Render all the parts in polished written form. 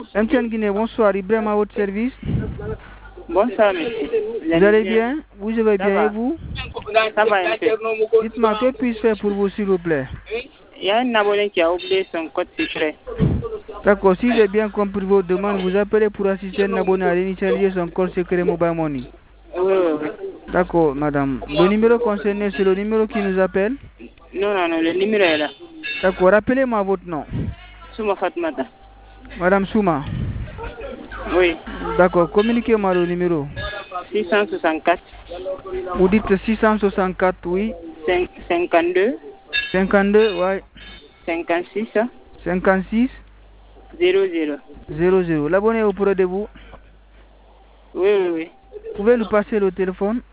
MTN Guinée, bonsoir. Ibrahim à votre service. Bonsoir, monsieur. Vous allez bien? Vous allez bien et vous? Ça va un peu. Dites-moi, que puis-je faire pour vous, s'il vous plaît? Il y a un abonné qui a oublié son code secret. D'accord, si j'ai bien compris vos demandes, vous appelez pour assister un abonné à réinitialiser son code secret Mobile Money. Oui. D'accord, madame. Le numéro concerné, c'est le numéro qui nous appelle? Non, le numéro est là. D'accord, rappelez-moi votre nom. Souma Fatmata. Madame Souma. Oui. D'accord, communiquez-moi le numéro. 664. Vous dites 664, oui. 52. 52, oui. 56. 56. 00. 00. L'abonné est auprès de vous. Oui. Pouvez lui passer le téléphone?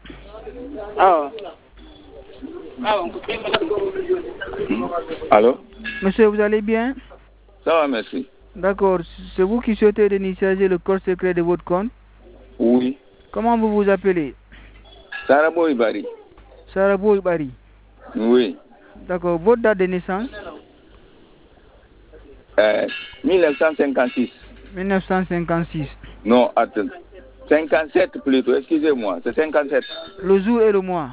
Allô? Monsieur, vous allez bien? Ça va, merci. D'accord, c'est vous qui souhaitez réinitialiser le code secret de votre compte? Oui. Comment vous vous appelez? Sarabo Ibari. Sarabo Ibari. Oui. D'accord, votre date de naissance? 1956. 1956. Non, attends. 57 plutôt, excusez-moi, c'est 57. Le jour et le mois?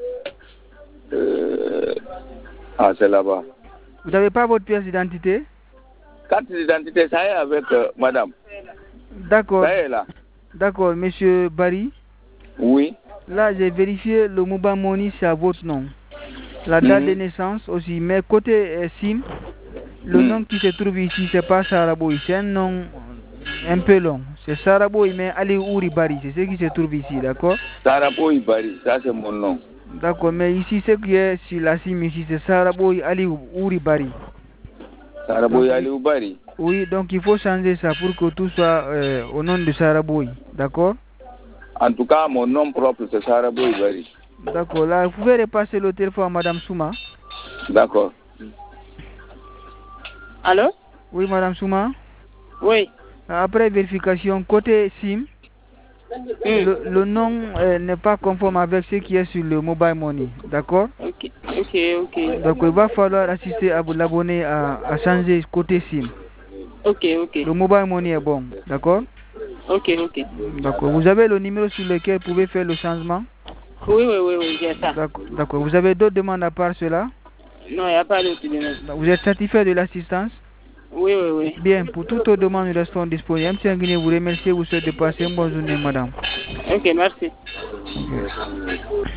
C'est là-bas. Vous n'avez pas votre pièce d'identité? Carte d'identité, ça est avec madame. D'accord. Ça est là. D'accord, monsieur Barry. Oui. Là, j'ai vérifié le Mobile Money, c'est à votre nom. La date de naissance aussi. Mais côté SIM, le nom qui se trouve ici, c'est pas Saraboy. C'est un nom un peu long. C'est Saraboy, mais Ali Ouri Bari. C'est ce qui se trouve ici, d'accord? Saraboy Bari, ça c'est mon nom. D'accord, mais ici, ce qui est sur la SIM ici, c'est Saraboy Ali Ouri Bari. Saraboy Ali Ouri Bari. Oui, donc il faut changer ça pour que tout soit au nom de Saraboy, d'accord? En tout cas, mon nom propre, c'est Saraboy Bari. D'accord, là, vous pouvez repasser le téléphone à Madame Souma. D'accord. Allô? Oui, Madame Souma. Oui. Après vérification, côté SIM, le nom n'est pas conforme avec ce qui est sur le Mobile Money, d'accord? Ok. Donc il va falloir assister à l'abonné à changer côté SIM. Ok. Le Mobile Money est bon, d'accord? Ok. D'accord. Vous avez le numéro sur lequel vous pouvez faire le changement? Oui, j'ai ça. D'accord. Vous avez d'autres demandes à part cela? Non, il n'y a pas d'autres demandes. Vous êtes satisfait de l'assistance? Oui. Bien, pour toutes vos demandes, nous restons disponibles. M. Guinée vous remercie et vous souhaite de passer une bonne journée, madame. Ok, merci.